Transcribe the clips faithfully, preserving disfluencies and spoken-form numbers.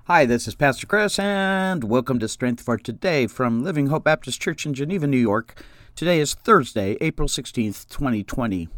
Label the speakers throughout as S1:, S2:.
S1: Hi, this is Pastor Chris, and welcome to Strength for Today from Living Hope Baptist Church in Geneva, New York. Today is Thursday, April sixteenth, twenty twenty.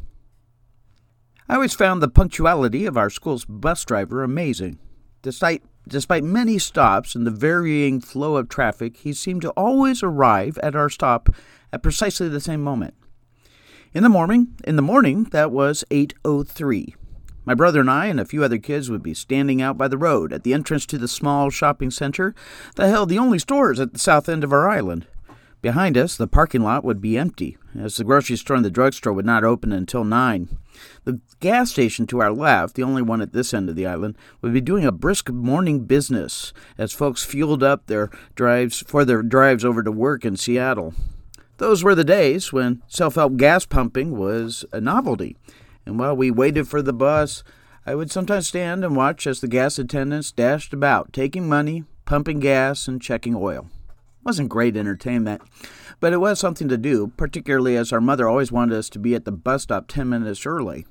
S1: I always found the punctuality of our school's bus driver amazing. Despite, despite many stops and the varying flow of traffic, he seemed to always arrive at our stop at precisely the same moment. In the morning, in the morning, that was eight oh three. My brother and I and a few other kids would be standing out by the road at the entrance to the small shopping center that held the only stores at the south end of our island. Behind us, the parking lot would be empty, as the grocery store and the drugstore would not open until nine. The gas station to our left, the only one at this end of the island, would be doing a brisk morning business as folks fueled up their drives for their drives over to work in Seattle. Those were the days when self-help gas pumping was a novelty. And while we waited for the bus, I would sometimes stand and watch as the gas attendants dashed about, taking money, pumping gas, and checking oil. It wasn't great entertainment, but it was something to do, particularly as our mother always wanted us to be at the bus stop ten minutes early.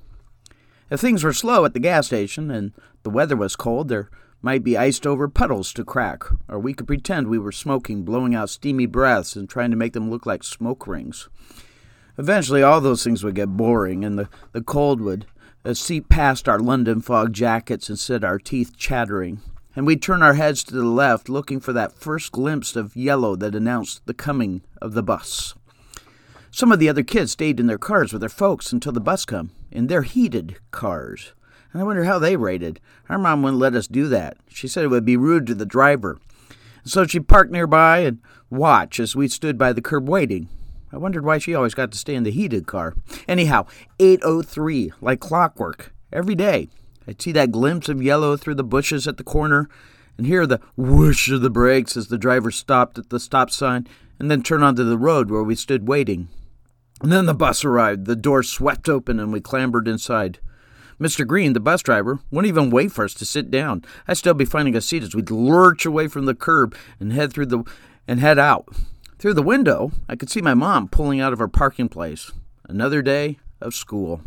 S1: If things were slow at the gas station and the weather was cold, there might be iced-over puddles to crack, or we could pretend we were smoking, blowing out steamy breaths and trying to make them look like smoke rings. Eventually, all those things would get boring, and the, the cold would uh, seep past our London fog jackets and set our teeth chattering. And we'd turn our heads to the left, looking for that first glimpse of yellow that announced the coming of the bus. Some of the other kids stayed in their cars with their folks until the bus come, in their heated cars. And I wonder how they rated. Our mom wouldn't let us do that. She said it would be rude to the driver. So she parked nearby and watched as we stood by the curb waiting. I wondered why she always got to stay in the heated car. Anyhow, eight oh three, like clockwork, every day. I'd see that glimpse of yellow through the bushes at the corner and hear the whoosh of the brakes as the driver stopped at the stop sign and then turn onto the road where we stood waiting. And then the bus arrived, the door swept open, and we clambered inside. Mister Green, the bus driver, wouldn't even wait for us to sit down. I'd still be finding a seat as we'd lurch away from the curb and head through the and head out. Through the window, I could see my mom pulling out of our parking place. Another day of school.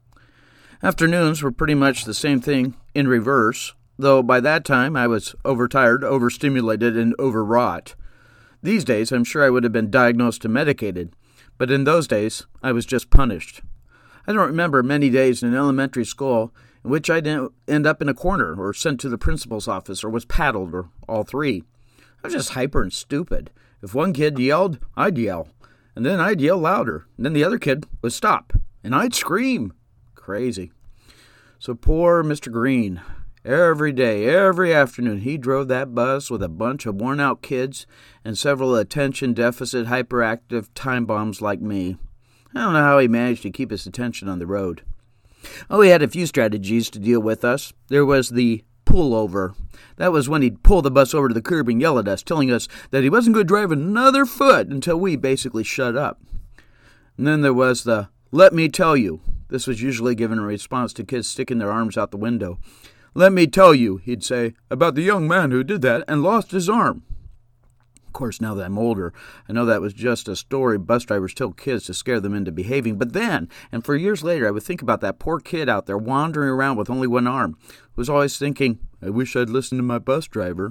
S1: Afternoons were pretty much the same thing in reverse, though by that time I was overtired, overstimulated, and overwrought. These days, I'm sure I would have been diagnosed and medicated, but in those days, I was just punished. I don't remember many days in elementary school in which I didn't end up in a corner or sent to the principal's office or was paddled or all three. I was just hyper and stupid. If one kid yelled, I'd yell, and then I'd yell louder, and then the other kid would stop, and I'd scream. Crazy. So poor Mister Green, every day, every afternoon, he drove that bus with a bunch of worn-out kids and several attention-deficit, hyperactive time bombs like me. I don't know how he managed to keep his attention on the road. Oh, he had a few strategies to deal with us. There was the pullover. That was when he'd pull the bus over to the curb and yell at us, telling us that he wasn't going to drive another foot until we basically shut up. And then there was the let me tell you. This was usually given in response to kids sticking their arms out the window. Let me tell you, he'd say, about the young man who did that and lost his arm. Of course, now that I'm older, I know that was just a story bus drivers tell kids to scare them into behaving. But then, and for years later, I would think about that poor kid out there wandering around with only one arm, who was always thinking, I wish I'd listened to my bus driver.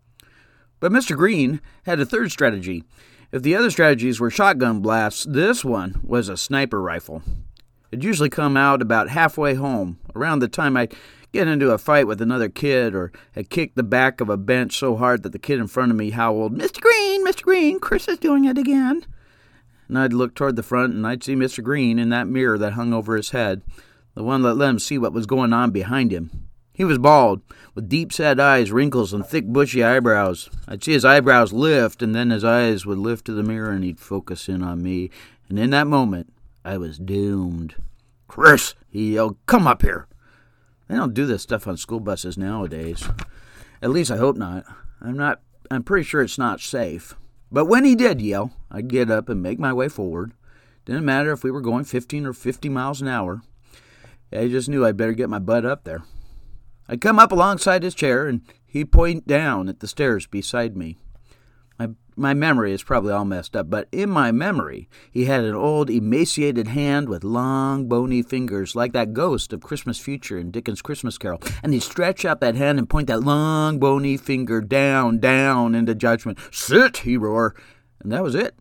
S1: But Mister Green had a third strategy. If the other strategies were shotgun blasts, this one was a sniper rifle. It'd usually come out about halfway home, around the time I'd get into a fight with another kid or had kicked the back of a bench so hard that the kid in front of me howled, Mister Green, Mister Green, Chris is doing it again. And I'd look toward the front and I'd see Mister Green in that mirror that hung over his head, the one that let him see what was going on behind him. He was bald, with deep-set eyes, wrinkles, and thick, bushy eyebrows. I'd see his eyebrows lift, and then his eyes would lift to the mirror and he'd focus in on me. And in that moment, I was doomed. Chris, he yelled, come up here. They don't do this stuff on school buses nowadays. At least I hope not. I'm not. I'm pretty sure it's not safe. But when he did yell, I'd get up and make my way forward. Didn't matter if we were going fifteen or fifty miles an hour. I just knew I'd better get my butt up there. I'd come up alongside his chair, and he'd point down at the stairs beside me. My, my memory is probably all messed up, but in my memory, he had an old emaciated hand with long, bony fingers, like that ghost of Christmas Future in Dickens' Christmas Carol. And he'd stretch out that hand and point that long, bony finger down, down into judgment. "Sit," he roared. And that was it.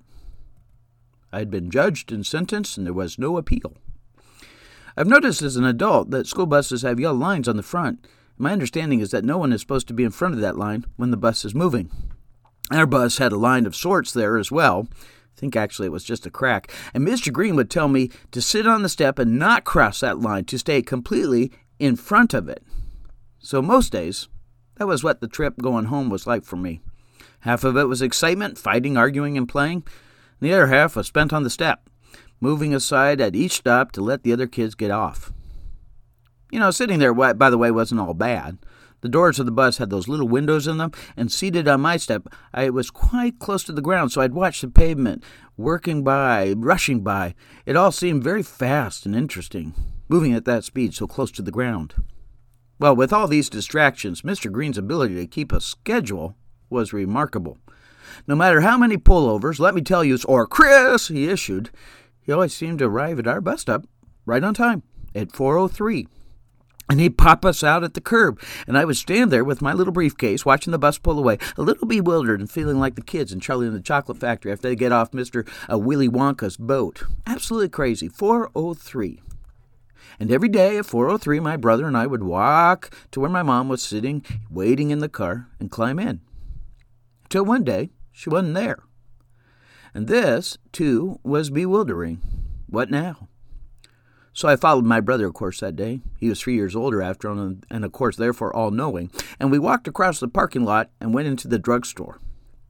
S1: I had been judged and sentenced, and there was no appeal. I've noticed as an adult that school buses have yellow lines on the front. My understanding is that no one is supposed to be in front of that line when the bus is moving. Our bus had a line of sorts there as well. I think actually it was just a crack. And Mister Green would tell me to sit on the step and not cross that line, to stay completely in front of it. So most days, that was what the trip going home was like for me. Half of it was excitement, fighting, arguing, and playing. And the other half was spent on the step, moving aside at each stop to let the other kids get off. You know, sitting there, by the way, wasn't all bad. The doors of the bus had those little windows in them, and seated on my step, I was quite close to the ground, so I'd watch the pavement, working by, rushing by. It all seemed very fast and interesting, moving at that speed so close to the ground. Well, with all these distractions, Mister Green's ability to keep a schedule was remarkable. No matter how many pullovers, let me tell you, or Chris, he issued, he always seemed to arrive at our bus stop right on time, at four oh three. And he'd pop us out at the curb, and I would stand there with my little briefcase, watching the bus pull away, a little bewildered and feeling like the kids in Charlie and the Chocolate Factory after they get off Mister Uh, Willy Wonka's boat. Absolutely crazy. four oh three. And every day at four oh three, my brother and I would walk to where my mom was sitting, waiting in the car, and climb in. Till one day, she wasn't there. And this, too, was bewildering. What now? So I followed my brother, of course, that day. He was three years older after all, and of course, therefore, all-knowing. And we walked across the parking lot and went into the drugstore.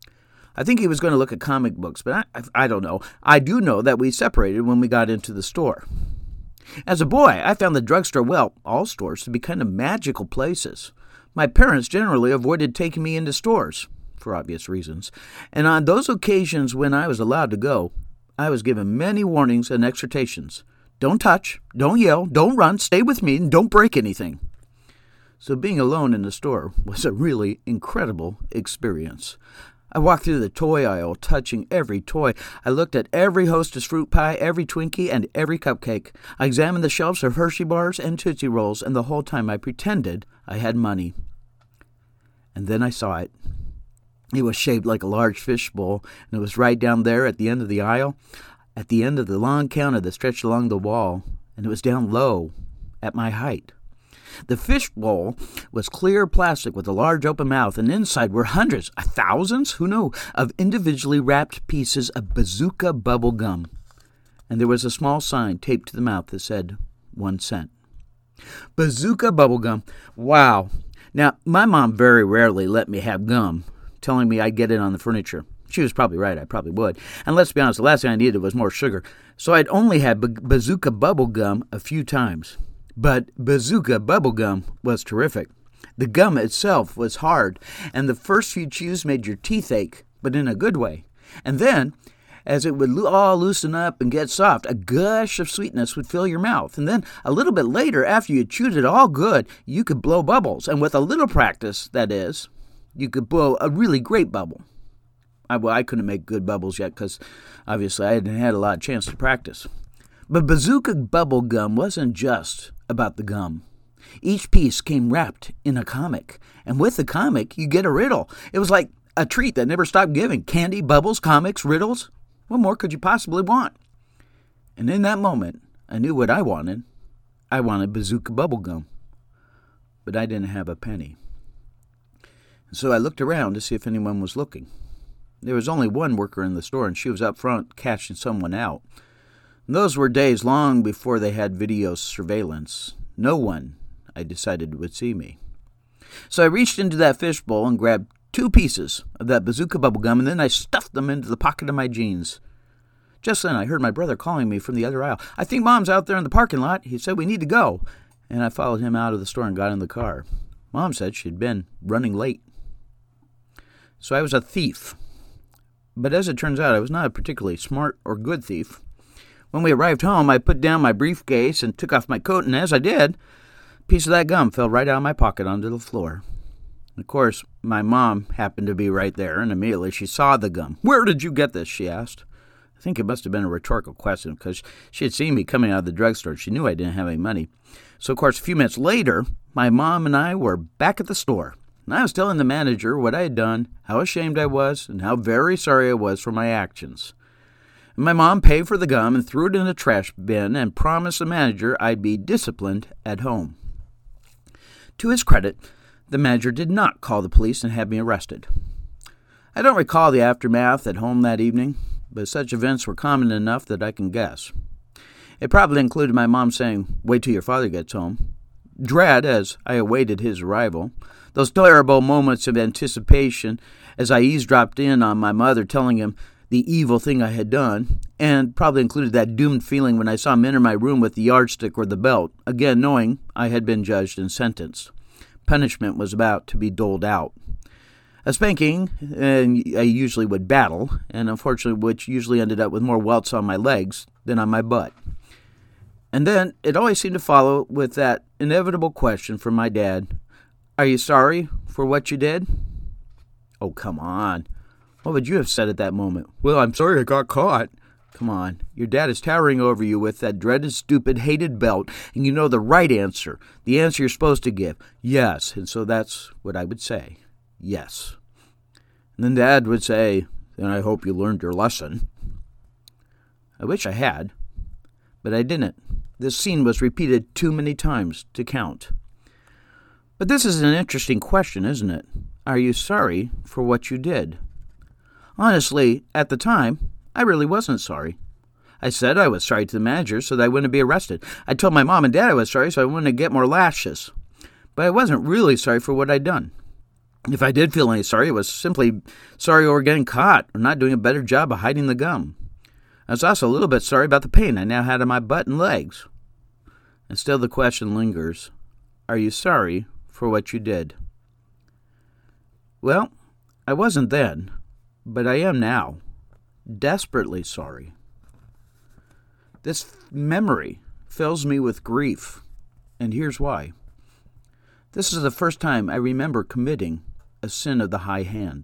S1: I think he was going to look at comic books, but I, I don't know. I do know that we separated when we got into the store. As a boy, I found the drugstore, well, all stores, to be kind of magical places. My parents generally avoided taking me into stores, for obvious reasons. And on those occasions when I was allowed to go, I was given many warnings and exhortations. Don't touch, don't yell, don't run, stay with me, and don't break anything. So being alone in the store was a really incredible experience. I walked through the toy aisle, touching every toy. I looked at every Hostess fruit pie, every Twinkie, and every cupcake. I examined the shelves of Hershey bars and Tootsie Rolls, and the whole time I pretended I had money. And then I saw it. It was shaped like a large fishbowl, and it was right down there at the end of the aisle, at the end of the long counter that stretched along the wall, and it was down low, at my height. The fishbowl was clear plastic with a large open mouth, and inside were hundreds, thousands, who knew, of individually wrapped pieces of bazooka bubble gum. And there was a small sign taped to the mouth that said, one cent. Bazooka bubble gum. Wow. Now, my mom very rarely let me have gum, telling me I'd get it on the furniture. She was probably right, I probably would. And let's be honest, the last thing I needed was more sugar. So I'd only had b- bazooka bubble gum a few times. But bazooka bubble gum was terrific. The gum itself was hard, and the first few chews made your teeth ache, but in a good way. And then, as it would all loosen up and get soft, a gush of sweetness would fill your mouth. And then, a little bit later, after you chewed it all good, you could blow bubbles. And with a little practice, that is, you could blow a really great bubble. I, well, I couldn't make good bubbles yet because, obviously, I hadn't had a lot of chance to practice. But bazooka bubble gum wasn't just about the gum. Each piece came wrapped in a comic. And with the comic, you get a riddle. It was like a treat that never stopped giving. Candy, bubbles, comics, riddles. What more could you possibly want? And in that moment, I knew what I wanted. I wanted bazooka bubble gum. But I didn't have a penny. And so I looked around to see if anyone was looking. There was only one worker in the store, and she was up front cashing someone out. And those were days long before they had video surveillance. No one, I decided, would see me. So I reached into that fishbowl and grabbed two pieces of that bazooka bubble gum, and then I stuffed them into the pocket of my jeans. Just then I heard my brother calling me from the other aisle. "I think Mom's out there in the parking lot. He said we need to go." And I followed him out of the store and got in the car. Mom said she'd been running late. So I was a thief. But as it turns out, I was not a particularly smart or good thief. When we arrived home, I put down my briefcase and took off my coat, and as I did, a piece of that gum fell right out of my pocket onto the floor. Of course, my mom happened to be right there, and immediately she saw the gum. "Where did you get this?" she asked. I think it must have been a rhetorical question because she had seen me coming out of the drugstore. She knew I didn't have any money. So, of course, a few minutes later, my mom and I were back at the store. And I was telling the manager what I had done, how ashamed I was, and how very sorry I was for my actions. And my mom paid for the gum and threw it in a trash bin and promised the manager I'd be disciplined at home. To his credit, the manager did not call the police and have me arrested. I don't recall the aftermath at home that evening, but such events were common enough that I can guess. It probably included my mom saying, "Wait till your father gets home," dread as I awaited his arrival, those terrible moments of anticipation as I eavesdropped in on my mother telling him the evil thing I had done, and probably included that doomed feeling when I saw him enter my room with the yardstick or the belt, again knowing I had been judged and sentenced. Punishment was about to be doled out. A spanking, and I usually would battle, and unfortunately which usually ended up with more welts on my legs than on my butt. And then it always seemed to follow with that inevitable question from my dad, "Are you sorry for what you did?" Oh, come on. What would you have said at that moment? "Well, I'm sorry I got caught." Come on. Your dad is towering over you with that dreaded, stupid, hated belt, and you know the right answer, the answer you're supposed to give. Yes. And so that's what I would say. Yes. And then Dad would say, "Then I hope you learned your lesson." I wish I had, but I didn't. This scene was repeated too many times to count. But this is an interesting question, isn't it? Are you sorry for what you did? Honestly, at the time, I really wasn't sorry. I said I was sorry to the manager so that I wouldn't be arrested. I told my mom and dad I was sorry so I wouldn't get more lashes. But I wasn't really sorry for what I'd done. If I did feel any sorry, it was simply sorry over getting caught or not doing a better job of hiding the gum. I was also a little bit sorry about the pain I now had on my butt and legs. And still the question lingers, are you sorry for what you did? Well, I wasn't then, but I am now. Desperately sorry. This memory fills me with grief, and here's why. This is the first time I remember committing a sin of the high hand.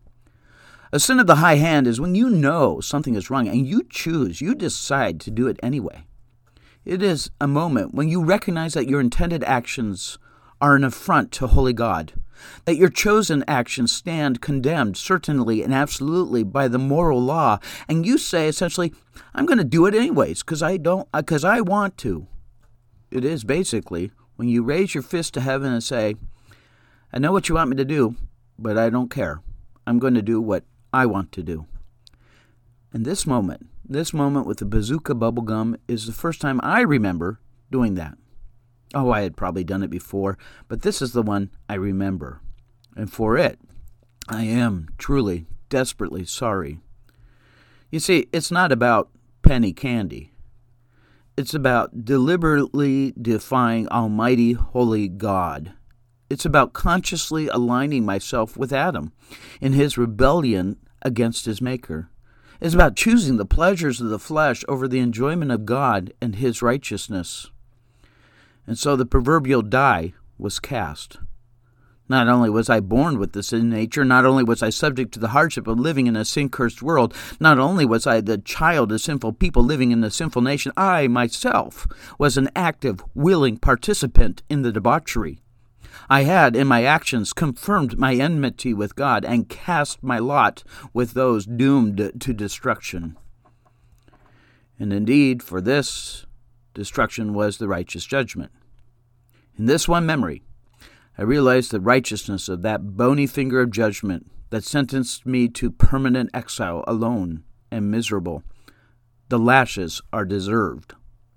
S1: A sin of the high hand is when you know something is wrong and you choose, you decide to do it anyway. It is a moment when you recognize that your intended actions are an affront to holy God, that your chosen actions stand condemned certainly and absolutely by the moral law, and you say essentially, I'm going to do it anyways because I don't, because I want to. It is basically when you raise your fist to heaven and say, I know what you want me to do, but I don't care. I'm going to do what I want to do. And this moment, this moment with the bazooka bubblegum is the first time I remember doing that. Oh, I had probably done it before, but this is the one I remember. And for it, I am truly, desperately sorry. You see, it's not about penny candy. It's about deliberately defying Almighty Holy God. It's about consciously aligning myself with Adam in his rebellion against his Maker. It's about choosing the pleasures of the flesh over the enjoyment of God and his righteousness. And so the proverbial die was cast. Not only was I born with this sin nature, not only was I subject to the hardship of living in a sin-cursed world, not only was I the child of sinful people living in a sinful nation, I myself was an active, willing participant in the debauchery. I had, in my actions, confirmed my enmity with God and cast my lot with those doomed to destruction. And indeed, for this, destruction was the righteous judgment. In this one memory, I realized the righteousness of that bony finger of judgment that sentenced me to permanent exile alone and miserable. The lashes are deserved.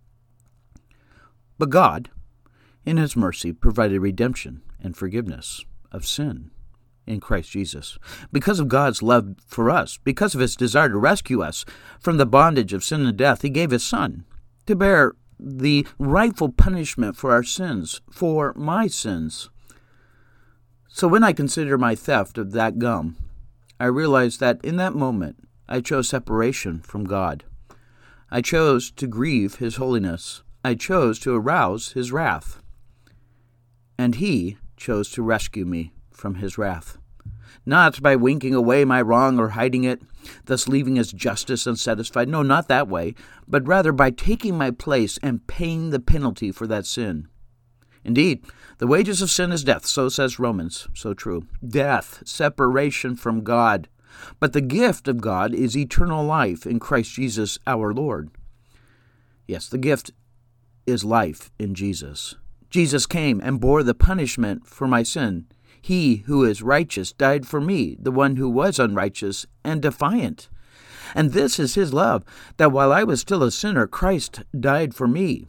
S1: But God, in his mercy, provided redemption and forgiveness of sin in Christ Jesus. Because of God's love for us, because of his desire to rescue us from the bondage of sin and death, he gave his Son to bear the rightful punishment for our sins, for my sins. So when I consider my theft of that gum, I realize that in that moment, I chose separation from God. I chose to grieve his holiness. I chose to arouse his wrath. And he chose to rescue me from his wrath. Not by winking away my wrong or hiding it, thus leaving his justice unsatisfied. No, not that way, but rather by taking my place and paying the penalty for that sin. Indeed, the wages of sin is death, so says Romans, so true. Death, separation from God. But the gift of God is eternal life in Christ Jesus our Lord. Yes, the gift is life in Jesus. Jesus came and bore the punishment for my sin. He who is righteous died for me, the one who was unrighteous and defiant. And this is his love, that while I was still a sinner, Christ died for me.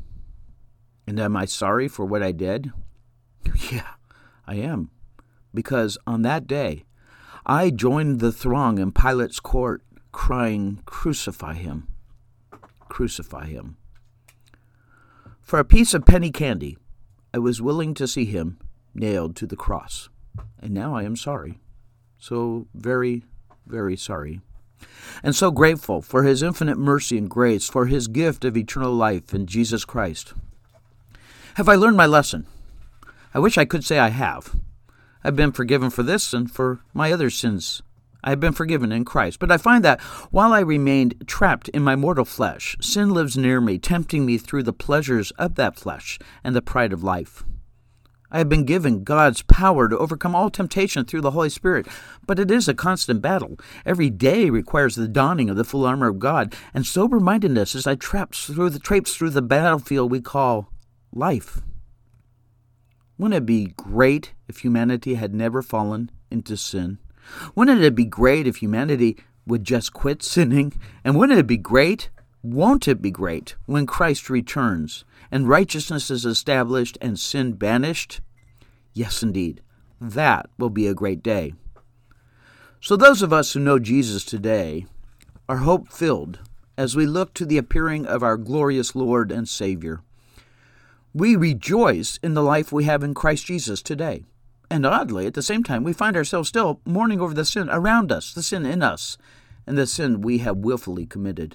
S1: And am I sorry for what I did? Yeah, I am. Because on that day, I joined the throng in Pilate's court, crying, "Crucify him, crucify him." For a piece of penny candy, I was willing to see him nailed to the cross. And now I am sorry. So very, very sorry. And so grateful for his infinite mercy and grace, for his gift of eternal life in Jesus Christ. Have I learned my lesson? I wish I could say I have. I've been forgiven for this and for my other sins. I have been forgiven in Christ. But I find that while I remained trapped in my mortal flesh, sin lives near me, tempting me through the pleasures of that flesh and the pride of life. I have been given God's power to overcome all temptation through the Holy Spirit, but it is a constant battle. Every day requires the donning of the full armor of God and sober-mindedness as I traipse through the traipse through the battlefield we call life. Wouldn't it be great if humanity had never fallen into sin? Wouldn't it be great if humanity would just quit sinning? And wouldn't it be great, won't it be great, when Christ returns and righteousness is established and sin banished? Yes, indeed. That will be a great day. So those of us who know Jesus today are hope-filled as we look to the appearing of our glorious Lord and Savior. We rejoice in the life we have in Christ Jesus today. And oddly, at the same time, we find ourselves still mourning over the sin around us, the sin in us, and the sin we have willfully committed.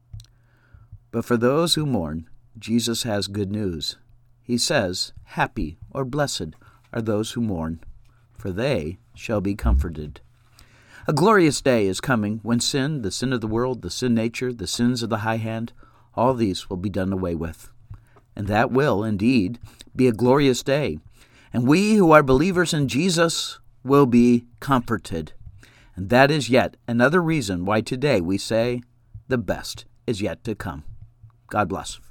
S1: But for those who mourn, Jesus has good news. He says, "Happy or blessed are those who mourn, for they shall be comforted." A glorious day is coming when sin, the sin of the world, the sin nature, the sins of the high hand, all these will be done away with. And that will, indeed, be a glorious day. And we who are believers in Jesus will be comforted. And that is yet another reason why today we say the best is yet to come. God bless.